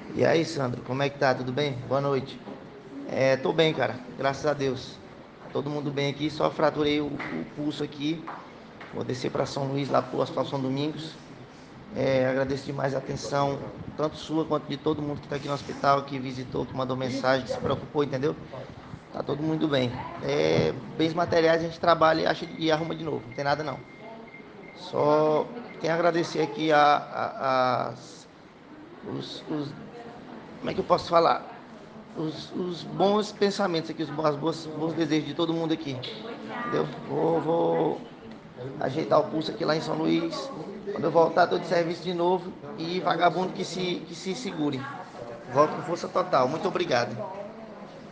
E aí, Sandro, como é que tá? Tudo bem? Boa noite. Tô bem, cara. Graças a Deus. Todo mundo bem aqui. Só fraturei o pulso aqui. Vou descer para São Luís, lá pro Hospital São Domingos. Agradeço demais a atenção, tanto sua quanto de todo mundo que está aqui no hospital, que visitou, que mandou mensagem, que se preocupou, entendeu? Tá todo mundo bem. Bens materiais a gente trabalha e acha e arruma de novo. Não tem nada não. Só tenho a agradecer aqui os, como é que eu posso falar? Os bons pensamentos aqui, bons desejos de todo mundo aqui. Entendeu? Vou ajeitar o pulso aqui lá em São Luís. Quando eu voltar, estou de serviço de novo. E vagabundo que se segure. Volto com força total. Muito obrigado.